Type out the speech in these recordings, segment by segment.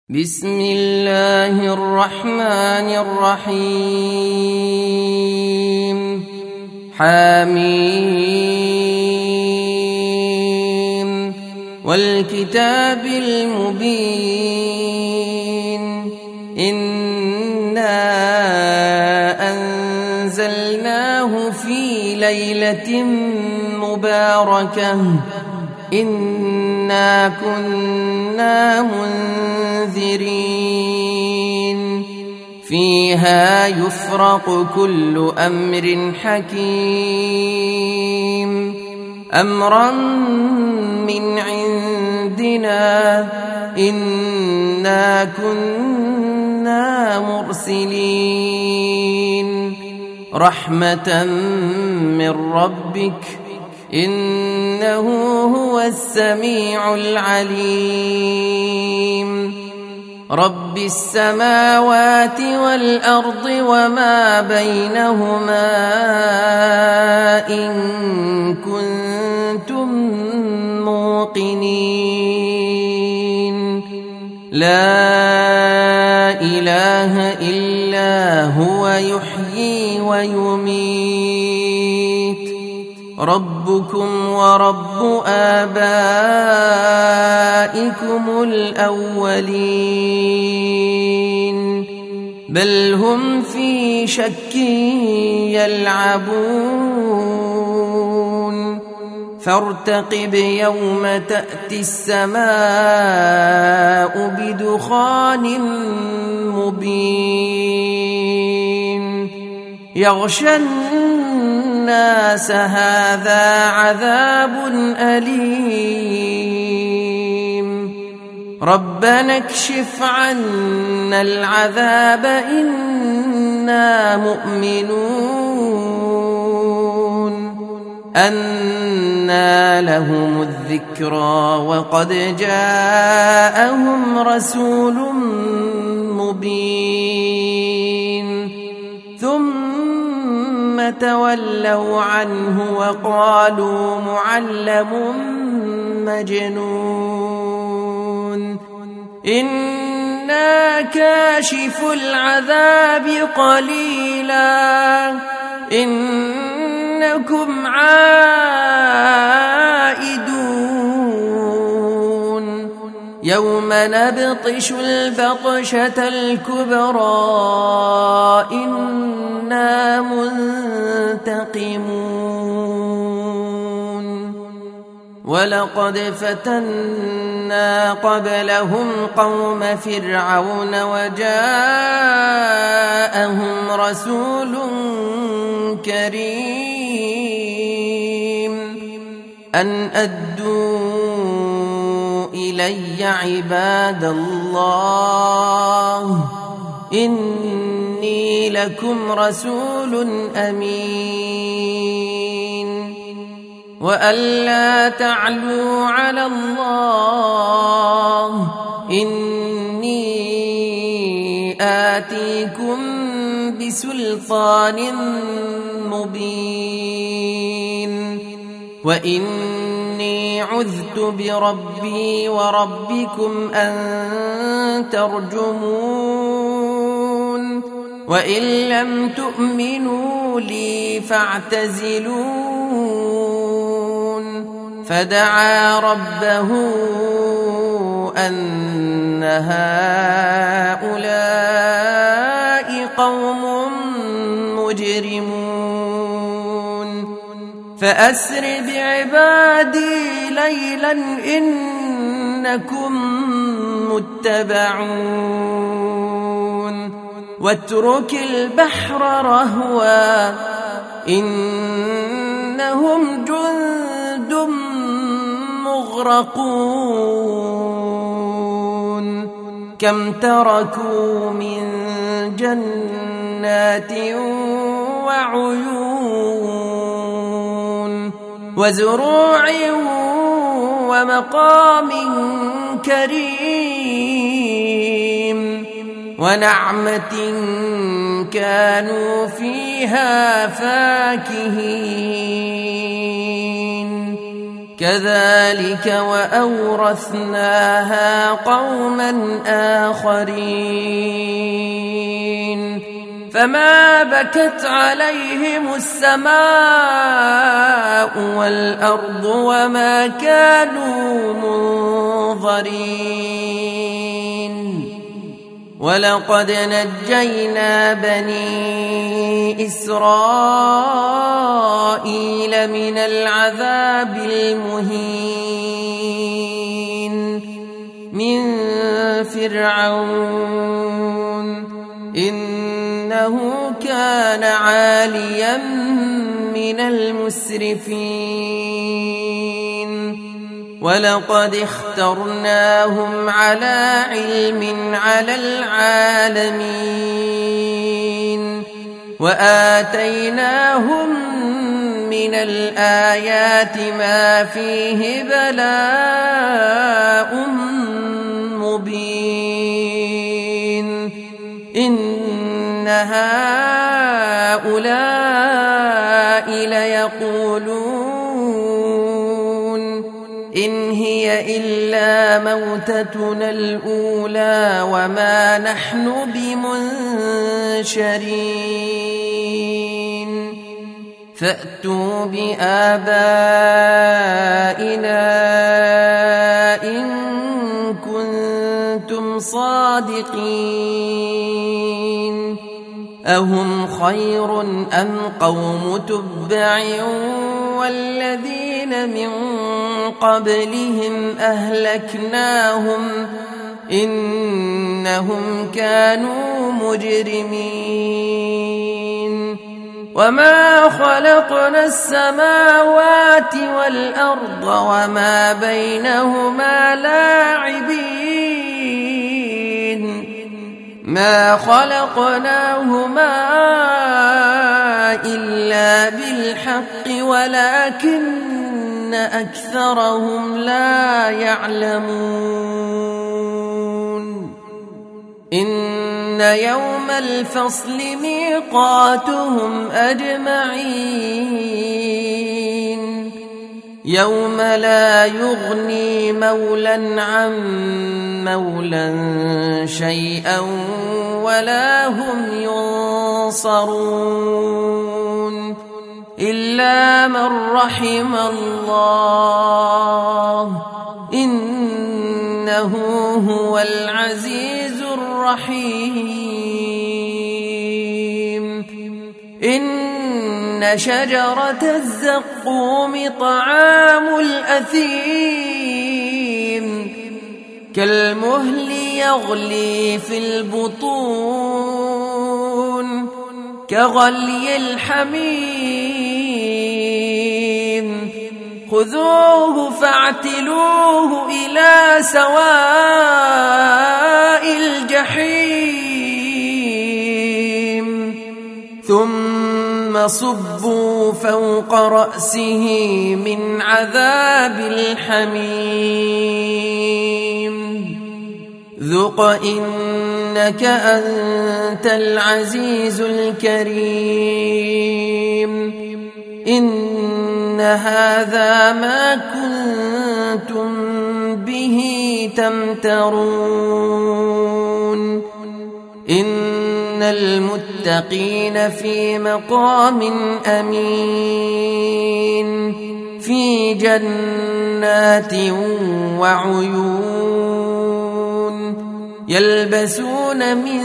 بسم الله الرحمن الرحيم حميم والكتاب المبين إنا أنزلناه في ليلة مباركة إنا كنا منذرين فيها يفرق كل أمر حكيم أمرا من عندنا إنا كنا مرسلين رحمة من ربك إنه هو السميع العليم رب السماوات والأرض وما بينهما إن كنتم موقنين لا إله إلا هو يحيي ويميت ربكم ورب آبائكم الأولين بل هم في شك يلعبون فارتقب يوم تأتي السماء بدخان مبين يغشى الناس هذا عذاب أليم ربنا اكشف عنا العذاب إنا مؤمنون أنى لهم الذكرى وقد جاءهم رسول مبين ثم تولوا عنه وقالوا معلم مجنون إنا كاشف العذاب قليلا إنكم عائدون يوم نبطش البطشة الكبرى إنا منتقمون ولقد فتنا قبلهم قوم فرعون وجاءهم رسول كريم أن أدوا إلي عباد الله إني لكم رسول أمين وألا تعلوا على الله إني آتيكم بسلطان مبين وإني عذت بربي وربكم أن ترجمون وإن لم تؤمنوا لي فاعتزلون فدعا ربه أن هؤلاء قوم مجرمون فأسر بعبادي ليلا إنكم متبعون واترك البحر رهوا إنهم جند مغرقون كم تركوا من جنات وعيون وزروع ومقام كريم ونعمة كانوا فيها فاكهين كذلك وأورثناها قوما آخرين فما بكت عليهم السماء والأرض وما كانوا منظرين ولقد نجينا بني إسرائيل من العذاب المهين من فرعون إنه كان عاليا من المسرفين ولقد اخترناهم على علم على العالمين وآتيناهم من الآيات ما فيه بلاء مبين إن هؤلاء ليقولون إن هي إلا موتتنا الأولى وما نحن بمنشرين فأتوا بآبائنا إن كنتم صادقين أهم خير أم قوم تبع والذين من قبلهم أهلكناهم إنهم كانوا مجرمين وما خلقنا السماوات والأرض وما بينهما لاعبين ما خلقناهما إلا بالحق ولكن أكثرهم لا يعلمون إن يوم الفصل ميقاتهم أجمعين يوم لا يغني مولى عن مولى شيئا ولا هم ينصرون إلا من رحم الله إنه هو العزيز الرحيم إن شجرة الزقوم طعام الأثيم كالمهل يغلي في البطون كغلي الحميم خذوه فاعتلوه إلى سواء الجحيم ثم صبوا فوق رأسه من عذاب الحميم ذق إنك أنت العزيز الكريم إن هذا ما كنتم به تمترون إن المتقين في مقام أمين في جنات وعيون يلبسون من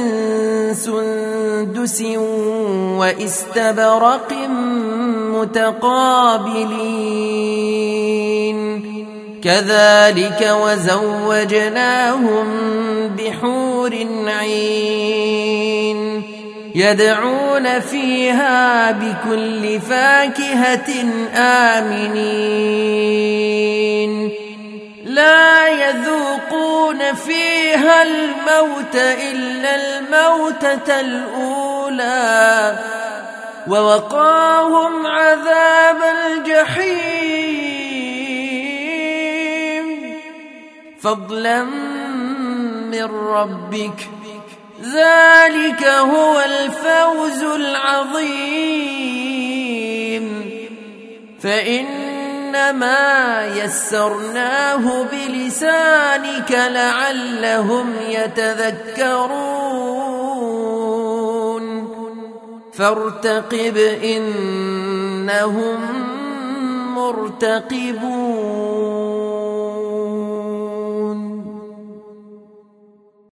سندس واستبرق متقابلين كذلك وزوجناهم بحور عين يدعون فيها بكل فاكهة آمنين لا يذوقون فيها الموت إلا الموتة الأولى ووقاهم عذاب الجحيم فضلا من ربك ذلك هو الفوز العظيم فإن فإنما يسرناه بلسانك لعلهم يتذكرون فارتقب إنهم مرتقبون